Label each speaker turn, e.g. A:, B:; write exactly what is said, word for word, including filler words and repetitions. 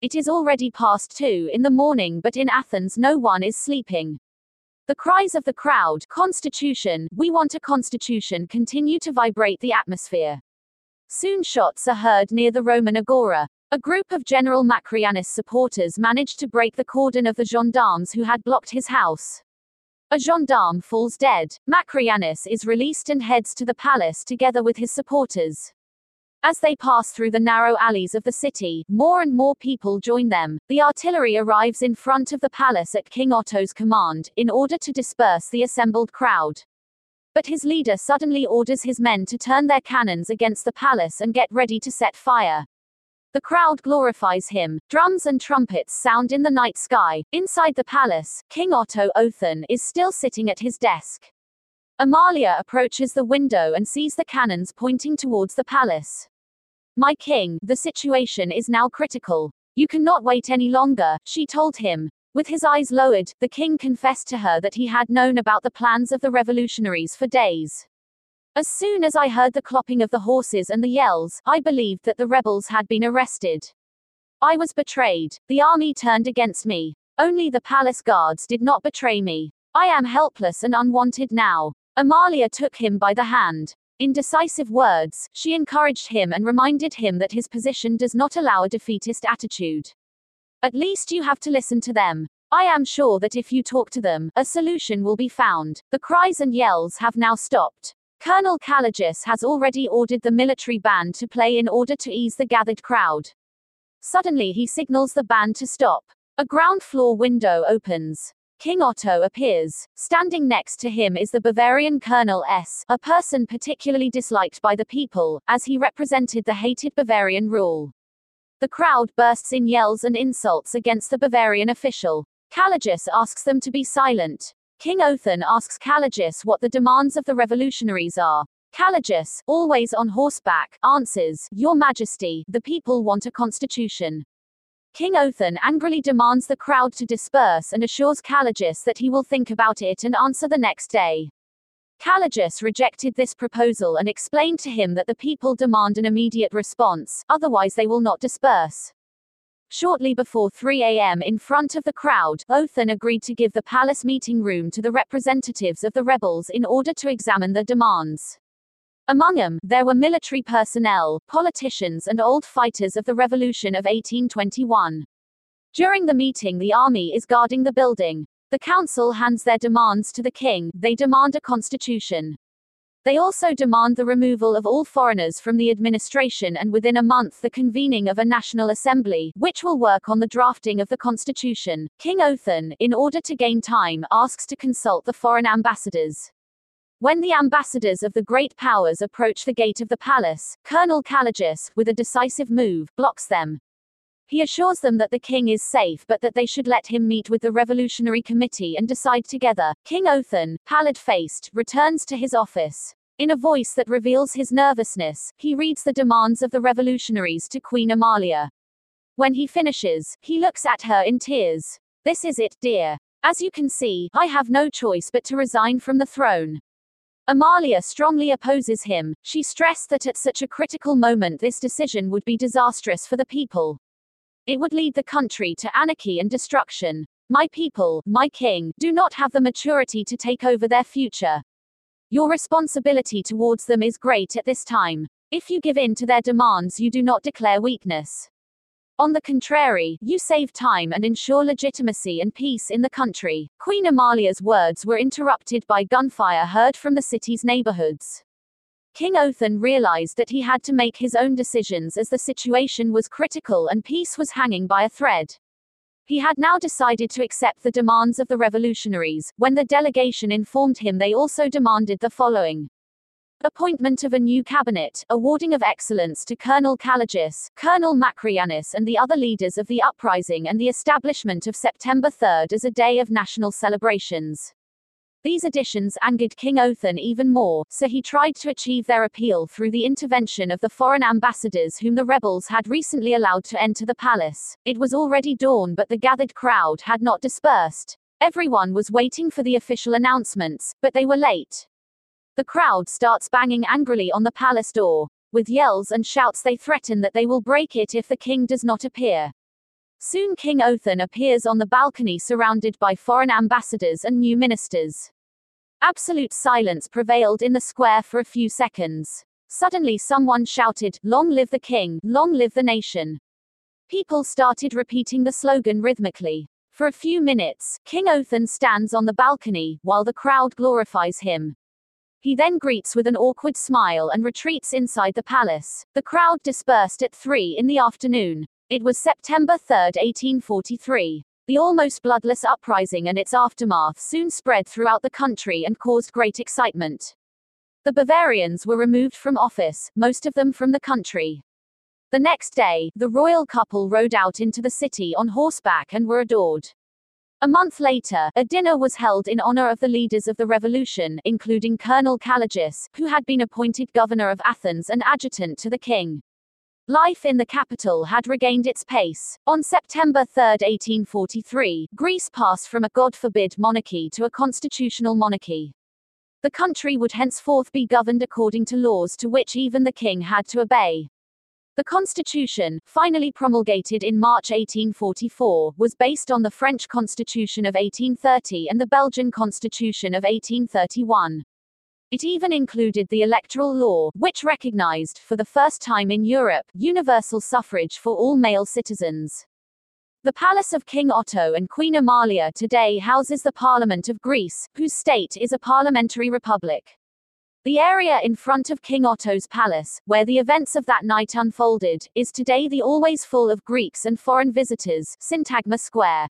A: It is already past two in the morning, but in Athens no one is sleeping. The cries of the crowd, "Constitution, we want a constitution," continue to vibrate the atmosphere. Soon shots are heard near the Roman Agora. A group of General Macrianus supporters managed to break the cordon of the gendarmes who had blocked his house. A gendarme falls dead. Macrianus is released and heads to the palace together with his supporters. As they pass through the narrow alleys of the city, more and more people join them. The artillery arrives in front of the palace at King Otto's command, in order to disperse the assembled crowd. But his leader suddenly orders his men to turn their cannons against the palace and get ready to set fire. The crowd glorifies him. Drums and trumpets sound in the night sky. Inside the palace, King Otto Othen is still sitting at his desk. Amalia approaches the window and sees the cannons pointing towards the palace. "My king, the situation is now critical. You cannot wait any longer," she told him. With his eyes lowered, the king confessed to her that he had known about the plans of the revolutionaries for days. "As soon as I heard the clopping of the horses and the yells, I believed that the rebels had been arrested. I was betrayed. The army turned against me. Only the palace guards did not betray me. I am helpless and unwanted now." Amalia took him by the hand. In decisive words, she encouraged him and reminded him that his position does not allow a defeatist attitude. "At least you have to listen to them. I am sure that if you talk to them, a solution will be found." The cries and yells have now stopped. Colonel Kalligis has already ordered the military band to play in order to ease the gathered crowd. Suddenly he signals the band to stop. A ground floor window opens. King Otto appears. Standing next to him is the Bavarian Colonel S., a person particularly disliked by the people, as he represented the hated Bavarian rule. The crowd bursts in yells and insults against the Bavarian official. Kalligis asks them to be silent. King Othen asks Kalligis what the demands of the revolutionaries are. Kalligis, always on horseback, answers, "Your Majesty, the people want a constitution." King Othen angrily demands the crowd to disperse and assures Kalligis that he will think about it and answer the next day. Kalligis rejected this proposal and explained to him that the people demand an immediate response, otherwise they will not disperse. Shortly before three a m in front of the crowd, Othen agreed to give the palace meeting room to the representatives of the rebels in order to examine their demands. Among them, there were military personnel, politicians and old fighters of the revolution of eighteen twenty-one. During the meeting, the army is guarding the building. The council hands their demands to the king. They demand a constitution. They also demand the removal of all foreigners from the administration and within a month the convening of a national assembly, which will work on the drafting of the constitution. King Othen, in order to gain time, asks to consult the foreign ambassadors. When the ambassadors of the great powers approach the gate of the palace, Colonel Kalligis, with a decisive move, blocks them. He assures them that the king is safe but that they should let him meet with the Revolutionary Committee and decide together. King Othen, pallid-faced, returns to his office. In a voice that reveals his nervousness, he reads the demands of the revolutionaries to Queen Amalia. When he finishes, he looks at her in tears. "This is it, dear. As you can see, I have no choice but to resign from the throne." Amalia strongly opposes him. She stressed that at such a critical moment this decision would be disastrous for the people. It would lead the country to anarchy and destruction. "My people, my king, do not have the maturity to take over their future. Your responsibility towards them is great at this time. If you give in to their demands, you do not declare weakness. On the contrary, you save time and ensure legitimacy and peace in the country." Queen Amalia's words were interrupted by gunfire heard from the city's neighborhoods. King Othen realized that he had to make his own decisions as the situation was critical and peace was hanging by a thread. He had now decided to accept the demands of the revolutionaries, when the delegation informed him they also demanded the following: appointment of a new cabinet, awarding of excellence to Colonel Kalligis, Colonel Macrianus and the other leaders of the uprising, and the establishment of September third as a day of national celebrations. These additions angered King Othen even more, so he tried to achieve their appeal through the intervention of the foreign ambassadors whom the rebels had recently allowed to enter the palace. It was already dawn, but the gathered crowd had not dispersed. Everyone was waiting for the official announcements, but they were late. The crowd starts banging angrily on the palace door. With yells and shouts they threaten that they will break it if the king does not appear. Soon King Otho appears on the balcony surrounded by foreign ambassadors and new ministers. Absolute silence prevailed in the square for a few seconds. Suddenly someone shouted, "Long live the king, long live the nation." People started repeating the slogan rhythmically. For a few minutes, King Otho stands on the balcony, while the crowd glorifies him. He then greets with an awkward smile and retreats inside the palace. The crowd dispersed at three in the afternoon. It was September third, eighteen forty-three. The almost bloodless uprising and its aftermath soon spread throughout the country and caused great excitement. The Bavarians were removed from office, most of them from the country. The next day, the royal couple rode out into the city on horseback and were adored. A month later, a dinner was held in honor of the leaders of the revolution, including Colonel Kalligis, who had been appointed governor of Athens and adjutant to the king. Life in the capital had regained its pace. On September third, eighteen forty-three, Greece passed from a God forbid monarchy to a constitutional monarchy. The country would henceforth be governed according to laws to which even the king had to obey. The constitution, finally promulgated in March eighteen forty-four, was based on the French Constitution of eighteen thirty and the Belgian Constitution of eighteen thirty-one. It even included the electoral law, which recognized, for the first time in Europe, universal suffrage for all male citizens. The palace of King Otto and Queen Amalia today houses the Parliament of Greece, whose state is a parliamentary republic. The area in front of King Otto's palace, where the events of that night unfolded, is today the always full of Greeks and foreign visitors, Syntagma Square.